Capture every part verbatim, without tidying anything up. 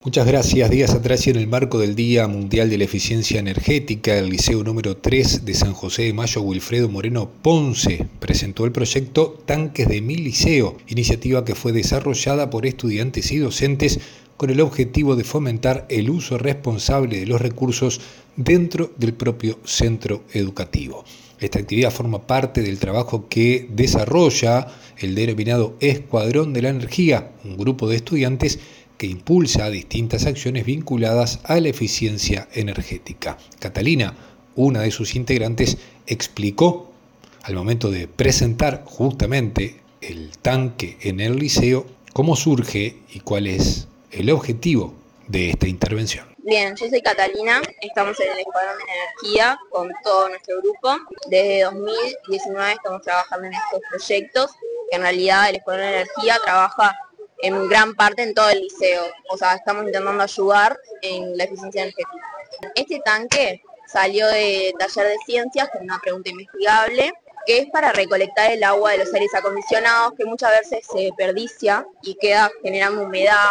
Muchas gracias. Días atrás y en el marco del Día Mundial de la Eficiencia Energética, el Liceo número tres de San José de Mayo, Wilfredo Moreno Ponce, presentó el proyecto Tanques de mi Liceo, iniciativa que fue desarrollada por estudiantes y docentes con el objetivo de fomentar el uso responsable de los recursos dentro del propio centro educativo. Esta actividad forma parte del trabajo que desarrolla el denominado Escuadrón de la Energía, un grupo de estudiantes que impulsa distintas acciones vinculadas a la eficiencia energética. Catalina, una de sus integrantes, explicó al momento de presentar justamente el tanque en el liceo cómo surge y cuál es el objetivo de esta intervención. Bien, yo soy Catalina, estamos en el Escuadrón de Energía con todo nuestro grupo. Desde dos mil diecinueve estamos trabajando en estos proyectos, que en realidad el Escuadrón de Energía trabaja en gran parte en todo el liceo, o sea, estamos intentando ayudar en la eficiencia energética. Este tanque salió de taller de ciencias con una pregunta investigable, que es para recolectar el agua de los aires acondicionados, que muchas veces se desperdicia y queda generando humedad,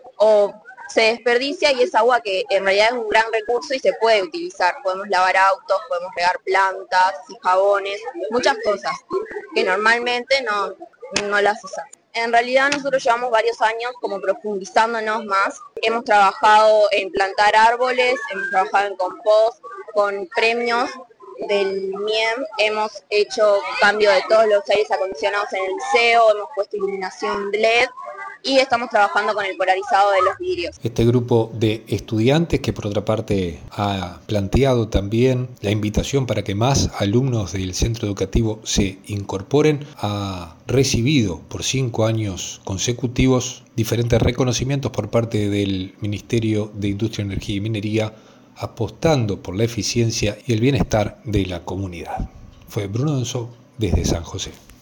o se desperdicia y es agua que en realidad es un gran recurso y se puede utilizar. Podemos lavar autos, podemos regar plantas y jabones, muchas cosas que normalmente no, no las usamos. En realidad nosotros llevamos varios años como profundizándonos más. Hemos trabajado en plantar árboles, hemos trabajado en compost, con premios del M I E M, hemos hecho cambio de todos los aires acondicionados en el liceo, hemos puesto iluminación L E D y estamos trabajando con el polarizado de los vidrios. Este grupo de estudiantes, que por otra parte ha planteado también la invitación para que más alumnos del centro educativo se incorporen, ha recibido por cinco años consecutivos diferentes reconocimientos por parte del Ministerio de Industria, Energía y Minería, apostando por la eficiencia y el bienestar de la comunidad. Fue Bruno Donzo desde San José.